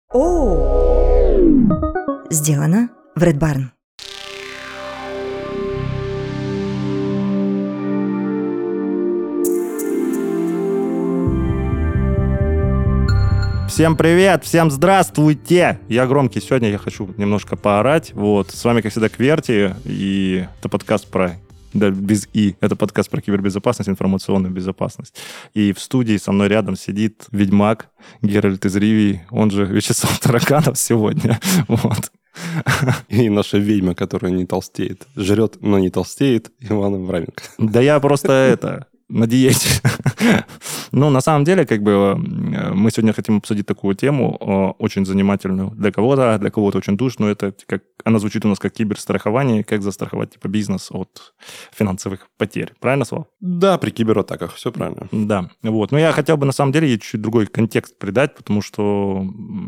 Сделано в Red Barn. Всем привет, всем здравствуйте! Я громкий, сегодня я хочу немножко поорать. С вами, как всегда, Кверти, и это подкаст про... Да, без «и». Это подкаст про кибербезопасность, информационную безопасность. И в студии со мной рядом сидит ведьмак Геральт из Ривии, он же Вячеслав Тараканов сегодня. И наша ведьма, которая не толстеет. Жрет, но не толстеет, Иван Авраменко. Да я просто на диете. На самом деле, мы сегодня хотим обсудить такую тему, очень занимательную для кого-то очень душную. Она звучит у нас как киберстрахование, как застраховать бизнес от финансовых потерь. Правильно, Слав? Да, при кибератаках, все правильно. Да, Но я хотел бы, на самом деле, чуть другой контекст придать, потому что,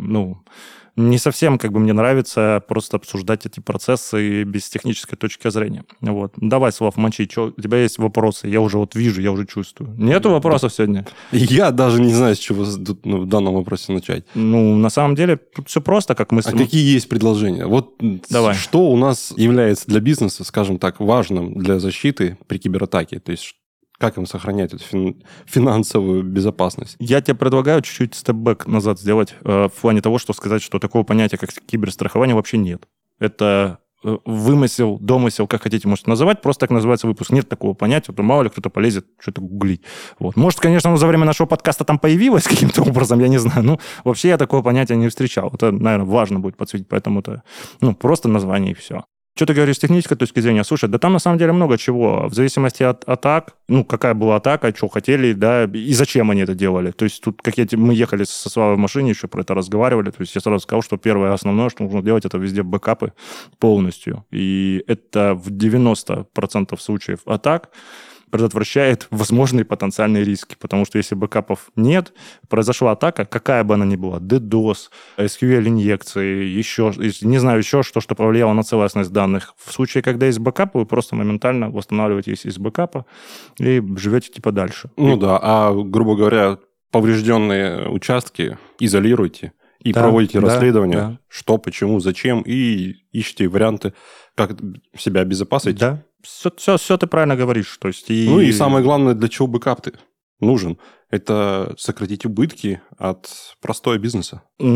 не совсем мне нравится просто обсуждать эти процессы без технической точки зрения. Давай, Слав, мочи, у тебя есть вопросы? Я уже вижу, я уже чувствую. Нету вопросов сегодня? Я даже не знаю, с чего в данном вопросе начать. На самом деле, тут все просто, как мы... А какие есть предложения? Давай. Что у нас является для бизнеса, скажем так, важным для защиты при кибератаке? То есть, как им сохранять эту финансовую безопасность? Я тебе предлагаю чуть-чуть степ-бэк назад сделать в плане того, что сказать, что такого понятия, как киберстрахование, вообще нет. Это вымысел, домысел, как хотите, можете называть, просто так называется выпуск. Нет такого понятия, то мало ли кто-то полезет что-то гуглить. Может, конечно, оно за время нашего подкаста там появилось каким-то образом, я не знаю. Вообще я такого понятия не встречал. Это, наверное, важно будет подсветить, поэтому это просто название и все. Что ты говоришь с технической точки зрения? Слушай, да там на самом деле много чего. В зависимости от атак, какая была атака, что хотели, да, и зачем они это делали. То есть тут, мы ехали со Славой в машине, еще про это разговаривали, то есть я сразу сказал, что первое основное, что нужно делать, это везде бэкапы полностью. И это в 90% случаев атак предотвращает возможные потенциальные риски. Потому что если бэкапов нет, произошла атака, какая бы она ни была, DDoS, SQL-инъекции, еще что повлияло на целостность данных. В случае, когда есть бэкап, вы просто моментально восстанавливаетесь из бэкапа и живете дальше. Грубо говоря, поврежденные участки изолируйте и проводите расследование, что, почему, зачем, и ищите варианты, как себя обезопасить. Да. Все ты правильно говоришь. То есть и самое главное, для чего бэкап нужен? Это сократить убытки от простого бизнеса.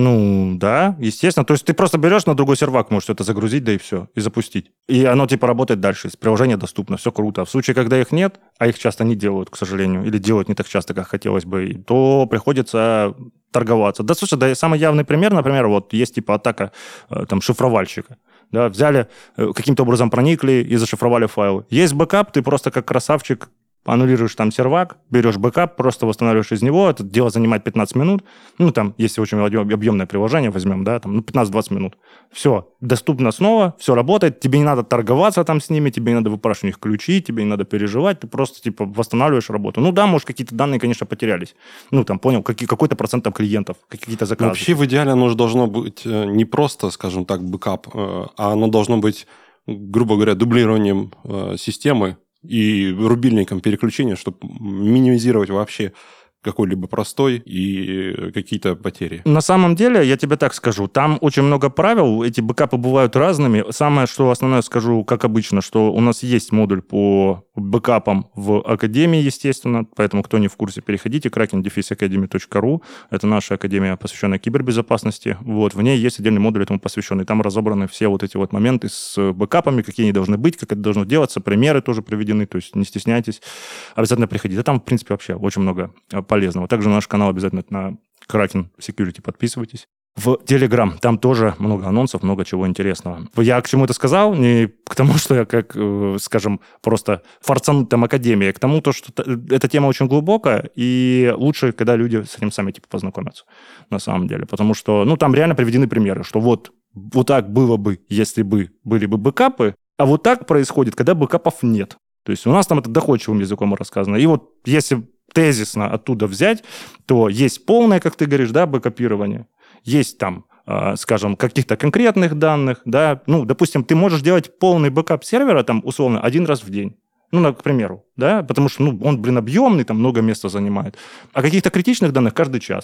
Да, естественно. То есть ты просто берешь на другой сервак, можешь это загрузить, да и все, и запустить. И оно работает дальше. Приложение доступно, все круто. В случае, когда их нет, а их часто не делают, к сожалению, или делают не так часто, как хотелось бы, то приходится торговаться. Да, слушай, самый явный пример, например, есть атака шифровальщика. Да, взяли, каким-то образом проникли и зашифровали файлы. Есть бэкап, ты просто как красавчик аннулируешь сервак, берешь бэкап, просто восстанавливаешь из него. Это дело занимает 15 минут. Если очень объемное приложение возьмем, 15-20 минут. Все, доступно снова, все работает. Тебе не надо торговаться с ними, тебе не надо выпрашивать у них ключи, тебе не надо переживать. Ты просто, восстанавливаешь работу. Может, какие-то данные, конечно, потерялись. Понял, какой-то процент клиентов, какие-то заказы. Вообще, в идеале оно же должно быть не просто, скажем так, бэкап, а оно должно быть, грубо говоря, дублированием системы и рубильником переключения, чтобы минимизировать вообще какой-либо простой и какие-то потери. На самом деле, я тебе так скажу, там очень много правил, эти бэкапы бывают разными. Самое, что основное скажу, как обычно, что у нас есть модуль по бэкапам в Академии, естественно, поэтому, кто не в курсе, переходите, kraken-academy.ru, это наша академия, посвященная кибербезопасности, в ней есть отдельный модуль этому посвященный, там разобраны все эти моменты с бэкапами, какие они должны быть, как это должно делаться, примеры тоже приведены, то есть не стесняйтесь, обязательно приходите. Там, в принципе, вообще очень много полезного. Также на наш канал обязательно на Kraken Security подписывайтесь. В Telegram там тоже много анонсов, много чего интересного. Я к чему это сказал? Не к тому, что я, скажем, просто форцануть Академией, а к тому, что эта тема очень глубокая, и лучше, когда люди с этим сами познакомятся, на самом деле. Потому что, там реально приведены примеры, что вот так было бы, если бы были бы бэкапы, а вот так происходит, когда бэкапов нет. То есть у нас там это доходчивым языком рассказано. И если тезисно оттуда взять, то есть полное, как ты говоришь, бэкапирование. Есть скажем, каких-то конкретных данных, допустим, ты можешь делать полный бэкап сервера, условно, 1 раз в день. К примеру, потому что, он, объемный, много места занимает. А каких-то критичных данных каждый час.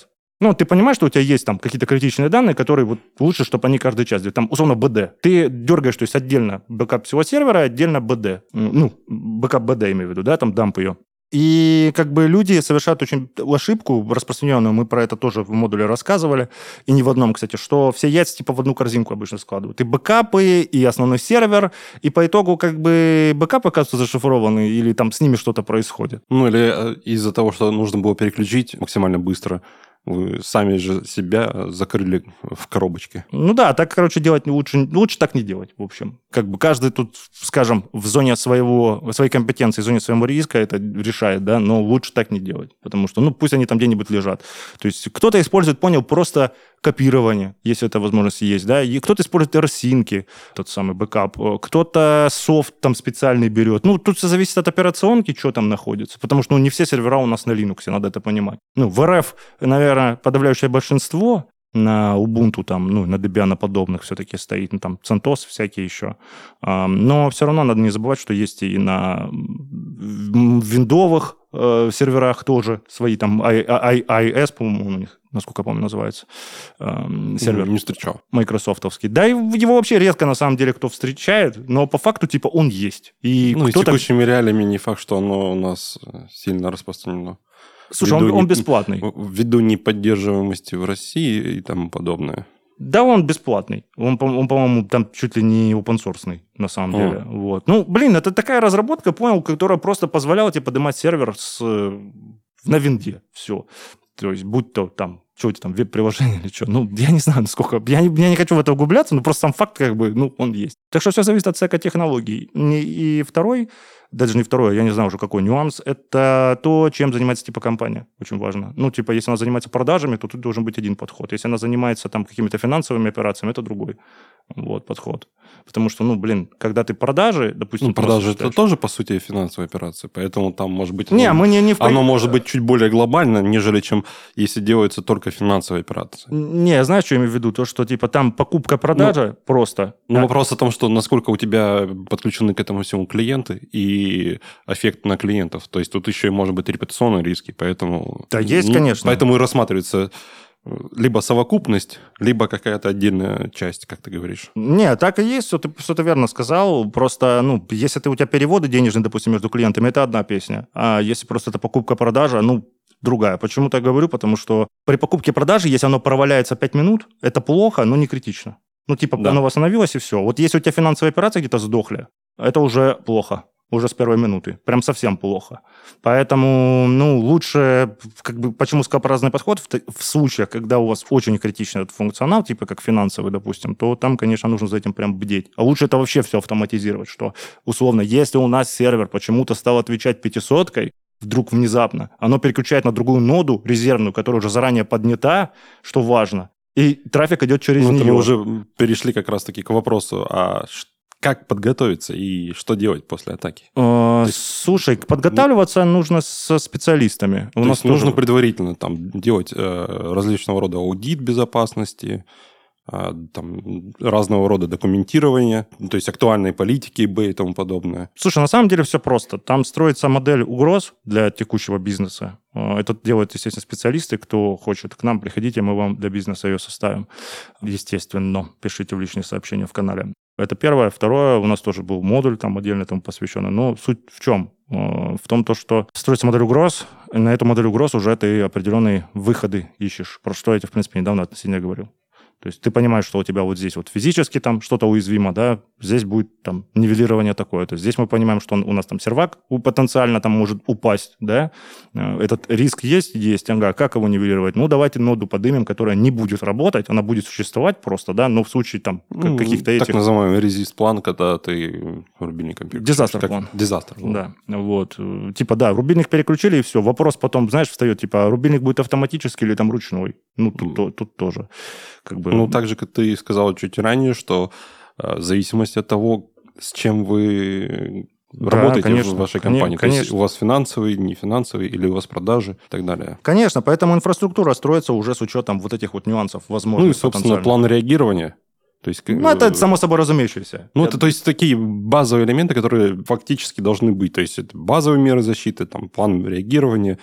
Ну, ты понимаешь, что у тебя есть там какие-то критичные данные, которые вот лучше, чтобы они каждый час делали. Там, условно, БД. Ты дергаешь, то есть отдельно бэкап всего сервера, отдельно БД. Ну, бэкап БД, имею в виду, да, там дамп ее. И как бы люди совершают очень ошибку распространенную, мы про это тоже в модуле рассказывали, и не в одном, кстати, что все яйца типа в одну корзинку обычно складывают. И бэкапы, и основной сервер, и по итогу как бы бэкапы оказываются зашифрованы, или там с ними что-то происходит. Ну, или из-за того, что нужно было переключить максимально быстро, вы сами же себя закрыли в коробочке. Ну да, так, короче, делать лучше так не делать, в общем. Как бы каждый тут, скажем, в зоне своей компетенции, в зоне своего риска это решает, да, но лучше так не делать, потому что, ну, пусть они там где-нибудь лежат. То есть кто-то использует, понял, просто копирование, если эта возможность есть, да, и кто-то использует RSync, тот самый бэкап, кто-то софт там специальный берет. Ну, тут все зависит от операционки, что там находится, потому что, ну, не все сервера у нас на Linux, надо это понимать. Ну, в РФ, наверное, подавляющее большинство на Ubuntu, там, ну, на Debian подобных все-таки стоит, ну, там, CentOS всякие еще. Но все равно надо не забывать, что есть и на виндовых серверах тоже свои, там, IIS, по-моему, у них, насколько я помню, называется, сервер. Не встречал. Майкрософтовский. Да, и его вообще редко, на самом деле, кто встречает, но по факту, типа, он есть. И ну, и кто-то... текущими реалиями не факт, что оно у нас сильно распространено. Слушай, он бесплатный. Ввиду неподдерживаемости в России и тому подобное. Да, он бесплатный. Он, по-моему, там чуть ли не open-source, на самом деле. Вот. Ну, блин, это такая разработка, понял, которая просто позволяла тебе поднимать сервер на винде. Все. То есть, будь то там, что это там, веб-приложение или что. Ну, я не знаю, насколько... Я не хочу в это углубляться, но просто сам факт, как бы, ну, он есть. Так что все зависит от стека технологий. И второй, даже не второй, я не знаю уже какой нюанс, это то, чем занимается типа компания. Очень важно. Ну, типа, если она занимается продажами, то тут должен быть один подход. Если она занимается там какими-то финансовыми операциями, это другой вот подход. Потому что, ну, блин, когда ты продажи, допустим... Ну, продажи это тоже, по сути, финансовая операция, поэтому там, может быть... Оно может быть чуть более глобально, нежели чем если делаются только финансовые операции. Не, знаешь, что я имею в виду? То, что, типа, там покупка-продажа просто... Ну, вопрос о том, что насколько у тебя подключены к этому всему клиенты и эффект на клиентов. То есть тут еще и может быть репутационные риски, поэтому... Да, есть, конечно. Поэтому и рассматривается либо совокупность, либо какая-то отдельная часть, как ты говоришь. Не, так и есть, что ты верно сказал. Просто, ну, если у тебя переводы денежные, допустим, между клиентами, это одна песня. А если просто это покупка-продажа, ну, другая. Почему так говорю? Потому что при покупке-продаже, если оно проваляется 5 минут, это плохо, но не критично. Ну, типа, да. Оно восстановилось, и все. Вот если у тебя финансовые операции где-то сдохли, это уже плохо. Уже с первой минуты. Прям совсем плохо. Поэтому, ну, лучше, как бы, почему скалообразный подход в случаях, когда у вас очень критичный этот функционал, типа как финансовый, допустим, то там, конечно, нужно за этим прям бдеть. А лучше это вообще все автоматизировать, что, условно, если у нас сервер почему-то стал отвечать 500-кой, вдруг внезапно, оно переключает на другую ноду резервную, которая уже заранее поднята, что важно, и трафик идет через нее. Мы уже перешли как раз-таки к вопросу, как подготовиться и что делать после атаки? Слушай, подготавливаться нужно со специалистами. То есть нужно предварительно там делать различного рода аудит безопасности, там, разного рода документирование, то есть актуальные политики ИБ и тому подобное. Слушай, на самом деле все просто. Там строится модель угроз для текущего бизнеса. Это делают, естественно, специалисты. Кто хочет к нам, приходите, мы вам для бизнеса ее составим. Естественно, пишите в личные сообщения в канале. Это первое. Второе, у нас тоже был модуль там отдельно этому посвященный. Но суть в чем? В том, что строится модель угроз, и на эту модель угроз уже ты определенные выходы ищешь. Про что я тебе, в принципе, недавно относительно говорил. То есть ты понимаешь, что у тебя вот здесь вот физически там что-то уязвимо, да, здесь будет там нивелирование такое. То есть здесь мы понимаем, что у нас там сервак потенциально там может упасть, да, этот риск есть, ага, как его нивелировать? Ну, давайте ноду подымем, которая не будет работать, она будет существовать просто, да, но в случае там каких-то этих... Так называемый резист-план, когда ты рубильником переключаешь. Дизастер-план. Дизастер. Да, вот. Типа, да, рубильник переключили, и все. Вопрос потом, знаешь, встает, типа, рубильник будет автоматический или там ручной? Ну, тут тоже как бы... Ну, так же, как ты сказал чуть ранее, что в зависимости от того, с чем вы работаете, конечно, в вашей компании. Конечно. То есть у вас финансовый, не финансовый, или у вас продажи и так далее. Конечно, поэтому инфраструктура строится уже с учетом вот этих вот нюансов, возможно. Ну и, собственно, план реагирования. То есть, ну, это само собой разумеющееся. Ну, это, то есть, такие базовые элементы, которые фактически должны быть. То есть, это базовые меры защиты, там, план реагирования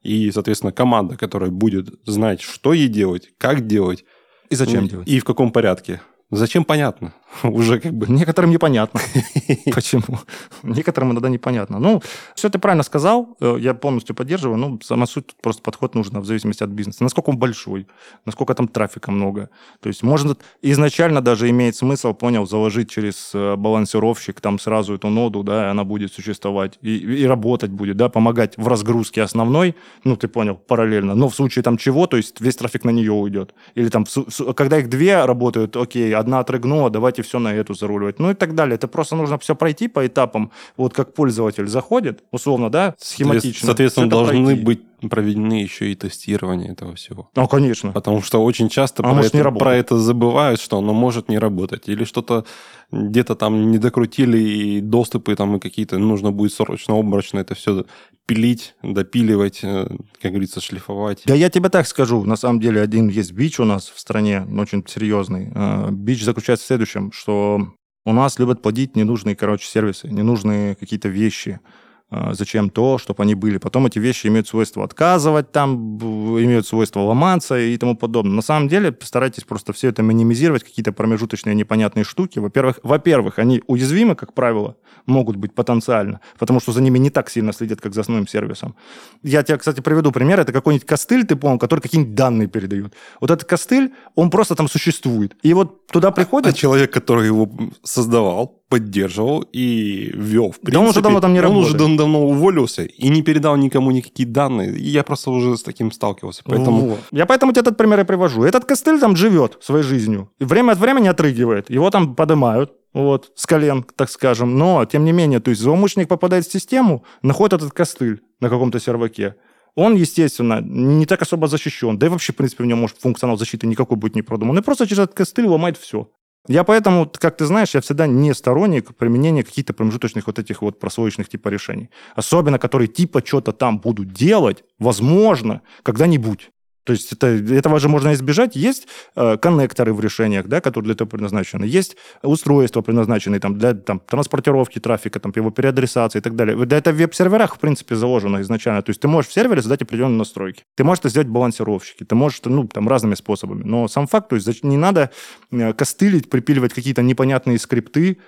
и, соответственно, команда, которая будет знать, что ей делать, как делать. И зачем делать. И в каком порядке. Зачем, понятно. Уже как бы... Некоторым непонятно. Почему? Некоторым иногда непонятно. Ну, все ты правильно сказал, я полностью поддерживаю, но сама суть, просто подход нужен в зависимости от бизнеса. Насколько он большой, насколько там трафика много. То есть, может, изначально даже имеет смысл, заложить через балансировщик там сразу эту ноду, да, и она будет существовать, и работать будет, да, помогать в разгрузке основной, ну, ты понял, параллельно. Но в случае там чего, то есть весь трафик на нее уйдет. Или там, когда их две работают, окей, одна отрыгнула, давайте все на эту заруливать. Ну и так далее. Это просто нужно все пройти по этапам. Вот как пользователь заходит, условно, да, схематично. Соответственно, должны быть проведены еще и тестирование этого всего. Ну, конечно. Потому что очень часто про это забывают, что оно может не работать. Или что-то где-то там не докрутили, и доступы там и какие-то, нужно будет срочно-обморочно это все пилить, допиливать, как говорится, шлифовать. Да я тебе так скажу. На самом деле один есть бич у нас в стране, очень серьезный. Бич заключается в следующем, что у нас любят плодить ненужные, сервисы, ненужные какие-то вещи. Зачем то, чтобы они были. Потом эти вещи имеют свойство отказывать, там, имеют свойство ломаться и тому подобное. На самом деле, постарайтесь просто все это минимизировать, какие-то промежуточные непонятные штуки. Во-первых, они уязвимы, как правило, могут быть потенциально, потому что за ними не так сильно следят, как за основным сервисом. Я тебе, кстати, приведу пример. Это какой-нибудь костыль, ты понял, который какие-нибудь данные передает. Вот этот костыль, он просто там существует. И вот туда приходит... А человек, который его создавал, поддерживал и ввел, в принципе... Да он уже давно там не работает. Он уже давно уволился и не передал никому никакие данные. И я просто уже с таким сталкивался. Поэтому... Вот. Я поэтому тебе этот пример и привожу. Этот костыль там живет своей жизнью. И время от времени отрыгивает. Его там поднимают. Вот, с колен, так скажем. Но, тем не менее, то есть злоумышленник попадает в систему, находит этот костыль на каком-то серваке. Он, естественно, не так особо защищен. Да и вообще, в принципе, у него, может, функционал защиты никакой будет не продуман. И просто через этот костыль ломает все. Я поэтому, как ты знаешь, я всегда не сторонник применения каких-то промежуточных вот этих вот прослоечных типа решений. Особенно, которые типа что-то там будут делать, возможно, когда-нибудь. То есть этого же можно избежать. Есть коннекторы в решениях, да, которые для этого предназначены. Есть устройства, предназначенные там, для транспортировки трафика, там, его переадресации и так далее. Да, это в веб-серверах, в принципе, заложено изначально. То есть ты можешь в сервере задать определенные настройки. Ты можешь это сделать в балансировщике. Ты можешь разными способами. Но сам факт, то есть не надо костылить, припиливать какие-то непонятные скрипты,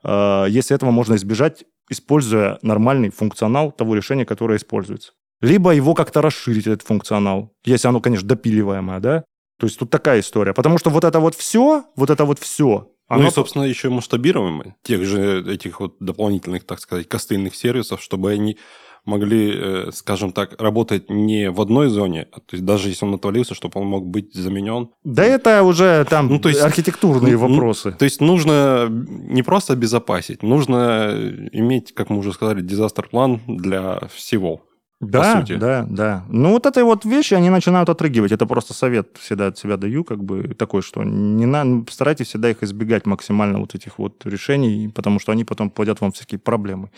если этого можно избежать, используя нормальный функционал того решения, которое используется. Либо его как-то расширить, этот функционал, если оно, конечно, допиливаемое, да? То есть тут такая история. Потому что вот это вот все, оно... Ну и, собственно, еще масштабируемое тех же этих вот дополнительных, так сказать, костыльных сервисов, чтобы они могли, скажем так, работать не в одной зоне, то есть даже если он отвалился, чтобы он мог быть заменен. Да это уже там то есть, архитектурные вопросы. То есть нужно не просто обезопасить, нужно иметь, как мы уже сказали, дизастер-план для всего. Да. Ну, вот эти вот вещи, они начинают отрыгивать. Это просто совет всегда от себя даю, такой, что старайтесь всегда их избегать максимально, вот этих вот решений, потому что они потом плодят вам всякие проблемы.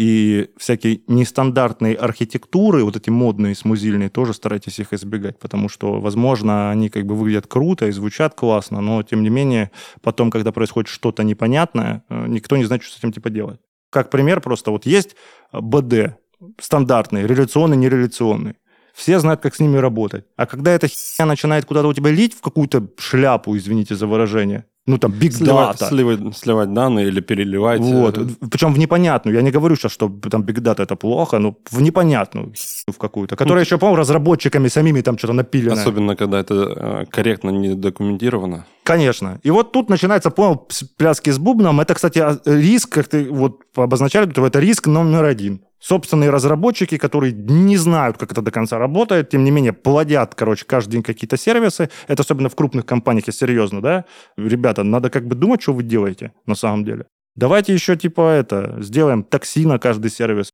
И всякие нестандартные архитектуры, вот эти модные, смузильные, тоже старайтесь их избегать, потому что, возможно, они выглядят круто и звучат классно, но, тем не менее, потом, когда происходит что-то непонятное, никто не знает, что с этим делать. Как пример, просто вот есть БД, стандартные, реляционные, нереляционные. Все знают, как с ними работать. А когда эта херня начинает куда-то у тебя лить в какую-то шляпу, извините за выражение, big data. Сливать данные или переливать. Вот. Причем в непонятную. Я не говорю сейчас, что там big data это плохо, но в непонятную в какую-то, которая еще, по-моему, разработчиками самими там что-то напилено. Особенно, когда это корректно не документировано. Конечно. И вот тут начинается, понял, пляски с бубном. Это, кстати, риск, как ты вот обозначали, это риск номер один. Собственные разработчики, которые не знают, как это до конца работает, тем не менее плодят, каждый день какие-то сервисы. Это особенно в крупных компаниях, если серьезно, да? Ребята, надо думать, что вы делаете на самом деле. Давайте еще сделаем такси на каждый сервис.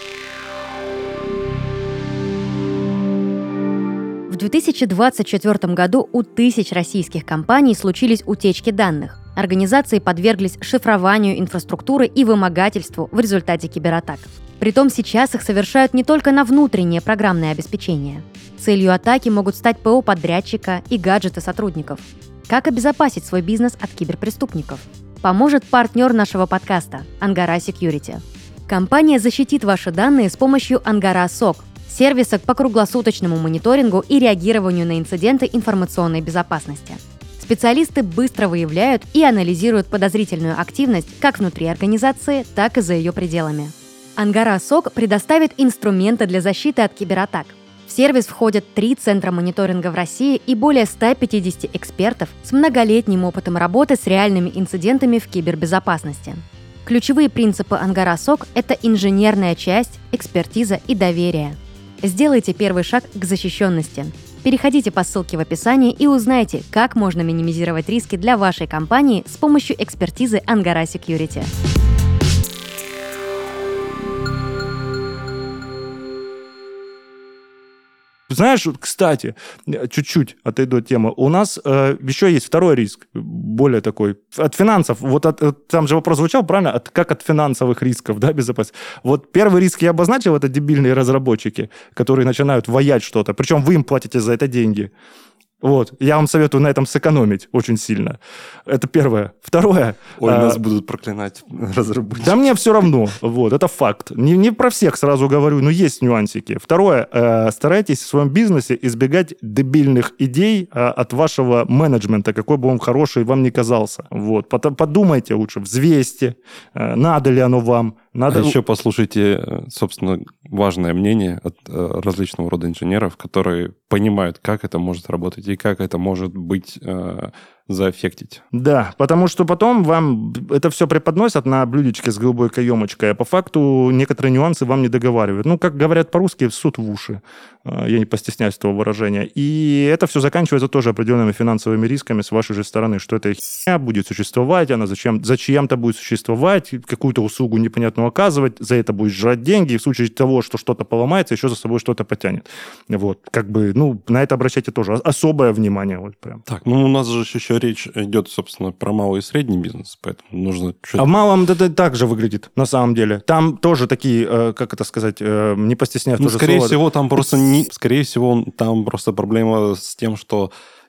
В 2024 году у тысяч российских компаний случились утечки данных. Организации подверглись шифрованию инфраструктуры и вымогательству в результате кибератак. Притом сейчас их совершают не только на внутреннее программное обеспечение. Целью атаки могут стать ПО подрядчика и гаджеты сотрудников. Как обезопасить свой бизнес от киберпреступников? Поможет партнер нашего подкаста – Angara Security. Компания защитит ваши данные с помощью Angara SOC – сервиса по круглосуточному мониторингу и реагированию на инциденты информационной безопасности. Специалисты быстро выявляют и анализируют подозрительную активность как внутри организации, так и за ее пределами. Ангара СОК предоставит инструменты для защиты от кибератак. В сервис входят 3 центра мониторинга в России и более 150 экспертов с многолетним опытом работы с реальными инцидентами в кибербезопасности. Ключевые принципы Ангара СОК – это инженерная часть, экспертиза и доверие. Сделайте первый шаг к защищенности. Переходите по ссылке в описании и узнайте, как можно минимизировать риски для вашей компании с помощью экспертизы Ангара Security. Знаешь, кстати, чуть-чуть отойду от темы. У нас еще есть второй риск, более такой, от финансов. Там же вопрос звучал, правильно? Как от финансовых рисков, да, безопасности. Вот первый риск я обозначил, это дебильные разработчики, которые начинают ваять что-то. Причем вы им платите за это деньги. Вот. Я вам советую на этом сэкономить очень сильно. Это первое. Второе. Ой, нас будут проклинать разработчики. Да мне все равно. Вот, это факт. Не про всех сразу говорю, но есть нюансики. Второе. Старайтесь в своем бизнесе избегать дебильных идей от вашего менеджмента, какой бы он хороший вам ни казался. Вот. Подумайте лучше, взвесьте, надо ли оно вам. А еще послушайте, собственно, важное мнение от различного рода инженеров, которые понимают, как это может работать и как это может быть заэффектить. Да, потому что потом вам это все преподносят на блюдечке с голубой каемочкой, а по факту некоторые нюансы вам не договаривают. Ну, как говорят по-русски, суд в уши. Я не постесняюсь этого выражения. И это все заканчивается тоже определенными финансовыми рисками с вашей же стороны, что эта херня будет существовать, она зачем-то будет существовать, какую-то услугу непонятную оказывать, за это будет жрать деньги, и в случае того, что что-то поломается, еще за собой что-то потянет. Вот, на это обращайте тоже особое внимание. Вот прям. Так, у нас же еще речь идет, собственно, про малый и средний бизнес, поэтому нужно... А в малом это так же выглядит, на самом деле. Там тоже такие, как это сказать, не постесняюсь тоже скорее слова. всего, там просто скорее всего, там просто проблема с тем, что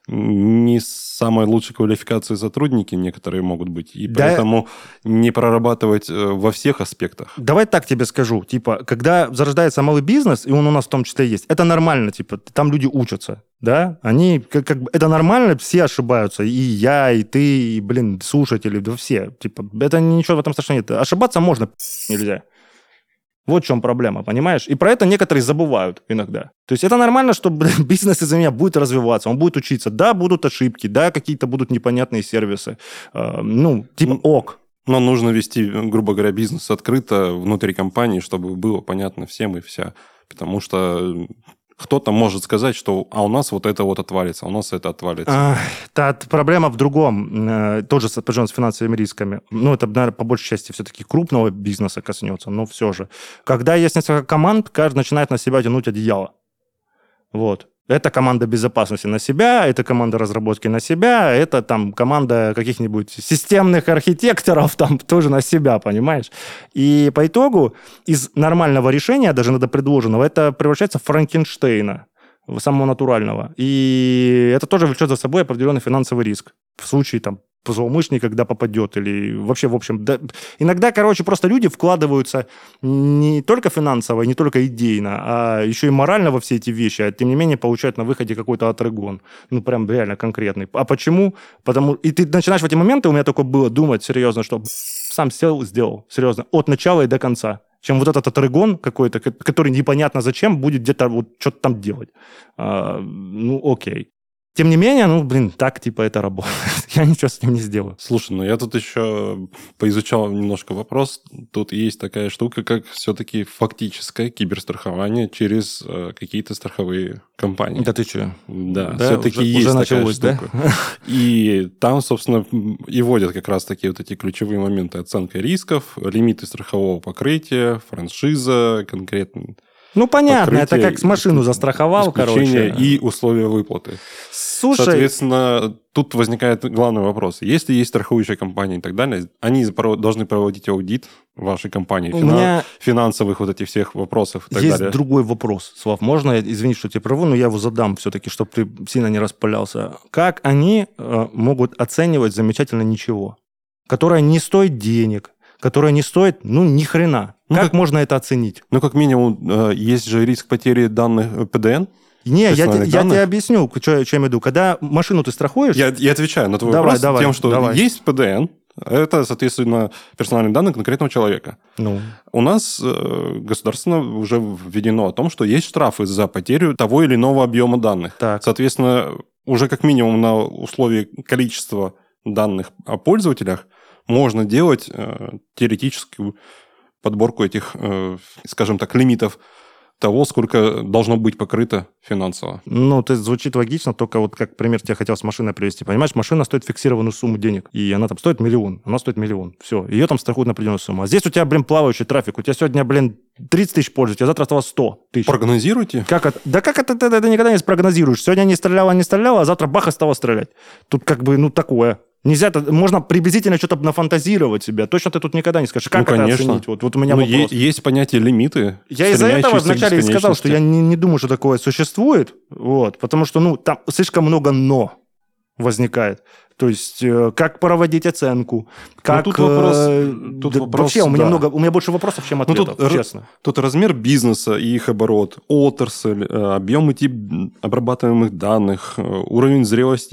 не самой лучшей квалификации сотрудники некоторые могут быть, и поэтому не прорабатывать во всех аспектах. Давай так тебе скажу, когда зарождается малый бизнес, и он у нас в том числе есть, это нормально, там люди учатся, да, они, это нормально, все ошибаются, и я, и ты, и, слушатели, да все, это ничего в этом страшного нет. Ошибаться можно, нельзя. Вот в чем проблема, понимаешь? И про это некоторые забывают иногда. То есть это нормально, что бизнес из-за меня будет развиваться, он будет учиться. Да, будут ошибки, да, какие-то будут непонятные сервисы. ок. Но нужно вести, грубо говоря, бизнес открыто внутри компании, чтобы было понятно всем и вся. Потому что кто-то может сказать, что у нас вот это вот отвалится, а у нас это отвалится. Проблема в другом, тоже сопряжена с финансовыми рисками. Это, наверное, по большей части все-таки крупного бизнеса коснется, но все же. Когда есть несколько команд, каждый начинает на себя тянуть одеяло. Вот. Это команда безопасности на себя, это команда разработки на себя, это там команда каких-нибудь системных архитекторов там тоже на себя, понимаешь? И по итогу из нормального решения, даже недопредложенного, это превращается в Франкенштейна, самого натурального. И это тоже влечет за собой определенный финансовый риск. В случае злоумышленник, когда попадет, или вообще, в общем... Иногда, просто люди вкладываются не только финансово, не только идейно, а еще и морально во все эти вещи, а тем не менее получают на выходе какой-то отрыгон. Прям реально конкретный. А почему? И ты начинаешь в эти моменты, у меня такое было, думать серьезно, что сам сел, сделал, серьезно, от начала и до конца. Чем вот этот отрыгон какой-то, который непонятно зачем, будет где-то что-то там делать. Окей. Тем не менее, так это работает. Я ничего с ним не сделаю. Слушай, я тут еще поизучал немножко вопрос. Тут есть такая штука, как все-таки фактическое киберстрахование через какие-то страховые компании. Да ты что? Да, все-таки есть уже такая началось, штука. Да? И там, собственно, и вводят как раз-таки вот эти ключевые моменты: оценка рисков, лимиты страхового покрытия, франшиза, конкретно. Понятно, это как с машину застраховал, и условия выплаты. Слушай... Соответственно, тут возникает главный вопрос. Если есть страхующая компания и так далее, они должны проводить аудит вашей компании, финансовых вот этих всех вопросов и так далее. Есть другой вопрос, Слав. Можно, извини, что тебе прерву, но я его задам все-таки, чтобы ты сильно не распылялся. Как они могут оценивать замечательно ничего, которое не стоит денег, которая не стоит, ни хрена. Как можно это оценить? Как минимум, есть же риск потери данных ПДН. Не, я тебе объясню, что я имею в виду. Когда машину ты страхуешь... Я отвечаю на твой вопрос тем, что есть ПДН, это, соответственно, персональные данные конкретного человека. У нас государственно уже введено о том, что есть штрафы за потерю того или иного объема данных. Так. Соответственно, уже как минимум на условии количества данных о пользователях можно делать теоретическую подборку этих, скажем так, лимитов того, сколько должно быть покрыто финансово. Это звучит логично, только вот как пример тебе хотел с машиной привести. Понимаешь, машина стоит фиксированную сумму денег, и она там стоит 1 миллион. Она стоит 1 миллион. Все, ее там страхуют на определенную сумму. А здесь у тебя, плавающий трафик. У тебя сегодня, 30 тысяч пользователей, а завтра стало 100 тысяч. Прогнозируете? Как это? Да как это никогда не спрогнозируешь. Сегодня не стреляла, а завтра бах, и стало стрелять. Тут такое. Нельзя, можно приблизительно что-то нафантазировать себе. Точно ты тут никогда не скажешь. Как это оценить? Вот у меня вопрос. Есть понятие лимиты. Я из-за этого вначале и сказал, что я не думаю, что такое существует. Потому что там слишком много «но» возникает. То есть, как проводить оценку, как... Тут вопрос, вообще, у меня больше вопросов, чем ответов, честно. Тут размер бизнеса и их оборот, отрасль, объем и тип обрабатываемых данных, уровень зрелости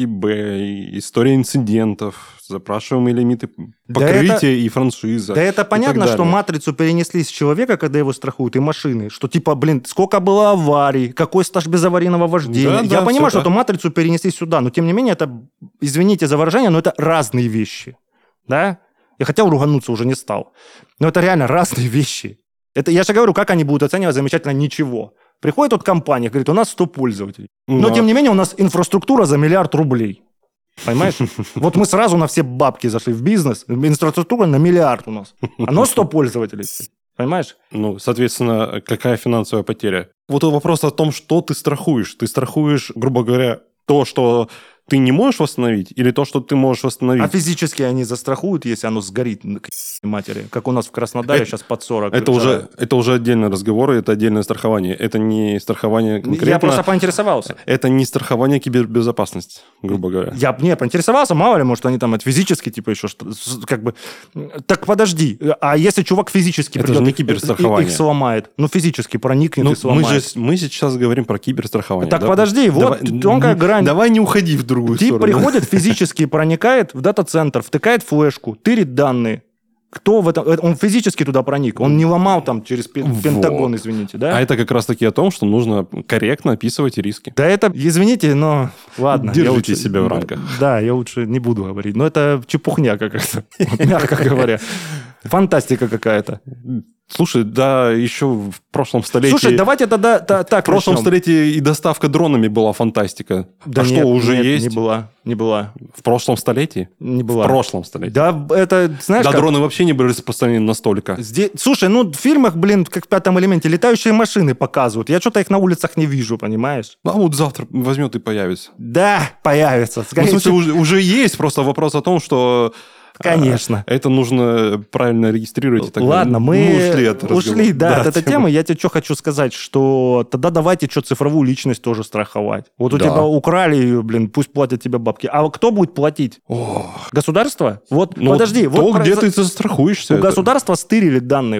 Б, история инцидентов, запрашиваемые лимиты покрытия и франшиза. Да это понятно, что матрицу перенесли с человека, когда его страхуют, и машины. Что сколько было аварий, какой стаж безаварийного вождения. Я понимаю, что эту матрицу перенесли сюда, но тем не менее, это, извините за выражение, но это разные вещи. Да? Я хотел ругануться, уже не стал. Но это реально разные вещи. Я же говорю, как они будут оценивать замечательно ничего. Приходит компания, говорит, у нас 100 пользователей. Но тем не менее, у нас инфраструктура за 1 миллиард рублей. Понимаешь? Вот мы сразу на все бабки зашли в бизнес. Инфраструктура на 1 миллиард у нас. Но 100 пользователей. Понимаешь? Соответственно, какая финансовая потеря? Вот вопрос о том, что ты страхуешь. Ты страхуешь, грубо говоря, то, что ты не можешь восстановить, или то, что ты можешь восстановить? А физически они застрахуют, если оно сгорит к матери, как у нас в Краснодаре сейчас под 40. Это уже отдельный разговор, и это отдельное страхование. Это не страхование конкретно. Я просто поинтересовался. Это не страхование кибербезопасности, грубо говоря. Я поинтересовался, мало ли, может, они там это физически, еще как бы... Так подожди, а если чувак физически это же не киберстрахование. Их сломает, физически проникнет и сломает. Мы сейчас говорим про киберстрахование. Так подожди, тонкая грань. Давай не уходи в другую сторону. Приходит физически, проникает в дата-центр, втыкает флешку, тырит данные. Кто в этом? Он физически туда проник. Он не ломал там через Пентагон, извините, да? А это как раз-таки о том, что нужно корректно описывать риски. Да это, извините, но ладно. Держите себя в рамках. Да, я лучше не буду говорить. Но это чепухня какая-то, мягко говоря. Фантастика какая-то. Слушай, да, еще в прошлом столетии... Слушай, давайте тогда так в прошлом столетии и доставка дронами была фантастика. Да что, уже есть? Не была. В прошлом столетии? Не была. В прошлом столетии. Да, это, знаешь... Да, дроны вообще не были распространены настолько. Слушай, в фильмах, как в «Пятом элементе», летающие машины показывают. Я что-то их на улицах не вижу, понимаешь? А вот завтра возьмет и появится. Да, появится. В смысле, уже есть, просто вопрос о том, что... Конечно. Это нужно правильно регистрировать. Ладно, мы ушли от этой темы. Я тебе что хочу сказать, что тогда давайте цифровую личность тоже страховать. Вот у тебя украли ее, пусть платят тебе бабки. А кто будет платить? Государство? Подожди. Где ты застрахуешься? У государства стырили данные.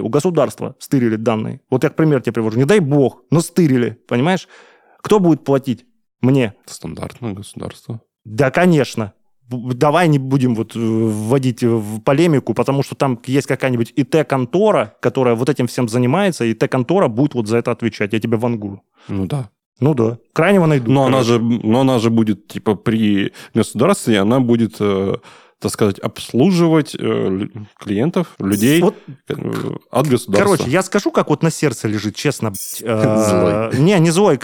Вот я к примеру тебе привожу. Не дай бог, но стырили. Понимаешь? Кто будет платить? Мне. Стандартное государство. Да, конечно. Давай не будем вводить в полемику, потому что там есть какая-нибудь ИТ-контора, которая вот этим всем занимается, и ИТ-контора будет за это отвечать. Я тебе вангую. Ну да. Крайнего найду. Но она же будет при государстве, она будет... так сказать, обслуживать клиентов, людей от государства. Короче, я скажу, как на сердце лежит, честно. Злой. Не злой.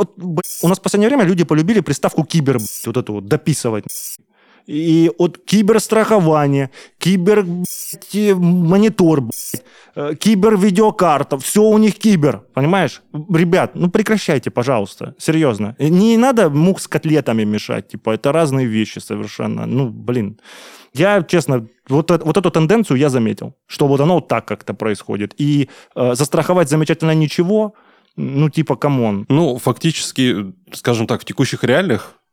У нас в последнее время люди полюбили приставку «кибер», вот эту дописывать. И киберстрахование, кибермонитор, кибервидеокарта, все у них кибер, понимаешь? Ребят, прекращайте, пожалуйста, серьезно. Не надо мух с котлетами мешать, это разные вещи совершенно. Я, честно, вот эту тенденцию я заметил, что оно так как-то происходит. И застраховать замечательно ничего, камон. Фактически, скажем так, в текущих реалиях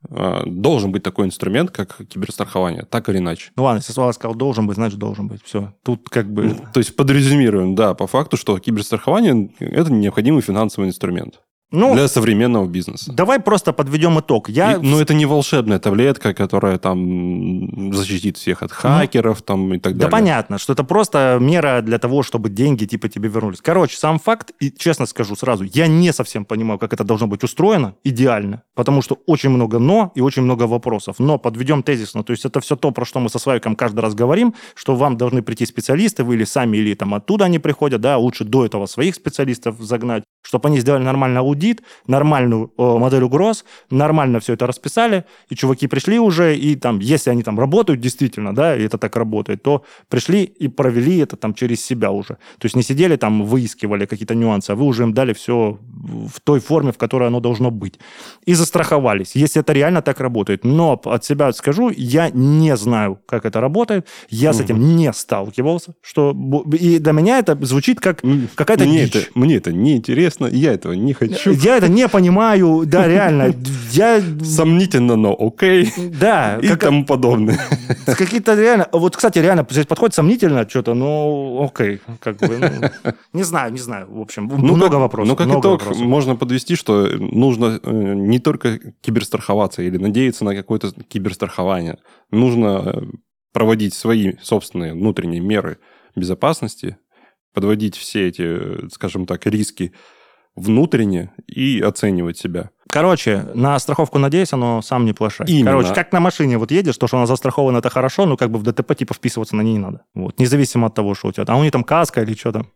должен быть такой инструмент, как киберстрахование, так или иначе. Ну ладно, если Слава сказал должен быть, значит должен быть. Все. Тут как бы... То есть подразумеваем, да, по факту, что киберстрахование – это необходимый финансовый инструмент для современного бизнеса. Давай просто подведем итог. Но это не волшебная таблетка, которая там защитит всех от хакеров там, и так далее. Да понятно, что это просто мера для того, чтобы деньги типа тебе вернулись. Короче, сам факт, и честно скажу сразу, я не совсем понимаю, как это должно быть устроено идеально, потому что очень много «но» и очень много вопросов. Но подведем тезисно, то есть это все то, про что мы со Славиком каждый раз говорим, что вам должны прийти специалисты, вы или сами, или там оттуда они приходят, да, лучше до этого своих специалистов загнать, чтобы они сделали нормальный аудит, нормальную модель угроз, нормально все это расписали, и чуваки пришли уже, и там, если они там работают действительно, да, и это так работает, то пришли и провели это там через себя уже. То есть не сидели там, выискивали какие-то нюансы, а вы уже им дали все в той форме, в которой оно должно быть. И застраховались, если это реально так работает. Но от себя скажу, я не знаю, как это работает, я с этим не сталкивался, и для меня это звучит как какая-то дичь. Мне это неинтересно, я этого не хочу. Я это не понимаю, да, реально. Сомнительно, но окей. Да. И тому подобное. Какие-то реально... Вот, кстати, реально здесь подходит сомнительно что-то, но окей. Как бы, не знаю. В общем, много вопросов. Ну, как итог, можно подвести, что нужно не только киберстраховаться или надеяться на какое-то киберстрахование. Нужно проводить свои собственные внутренние меры безопасности, подводить все эти, скажем так, риски внутренне и оценивать себя. Короче, на страховку надейся, но сам не плашай. Именно. Короче, как на машине вот едешь, то, что она застрахована, это хорошо, но как бы в ДТП типа вписываться на ней не надо. Вот. Независимо от того, что у тебя там. А у них там каска или что там.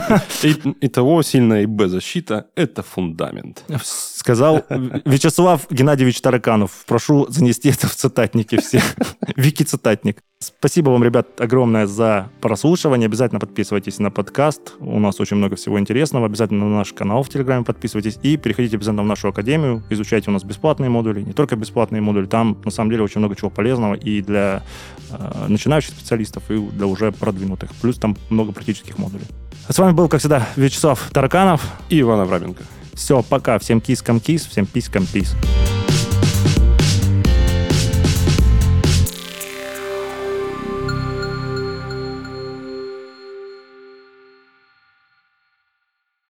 Итого сильная ИБ-защита – это фундамент. Сказал Вячеслав Геннадьевич Тараканов. Прошу занести это в цитатники все. Вики-цитатник. Спасибо вам, ребят, огромное за прослушивание. Обязательно подписывайтесь на подкаст. У нас очень много всего интересного. Обязательно на наш канал в Телеграме подписывайтесь. И переходите обязательно в нашу академию. Изучайте у нас бесплатные модули. Не только бесплатные модули. Там, на самом деле, очень много чего полезного и для начинающих специалистов, и для уже продвинутых. Плюс там много практических модулей. А с вами был, как всегда, Вячеслав Тараканов и Иван Авраменко. Все, пока. Всем кискам кис, всем писькам пис.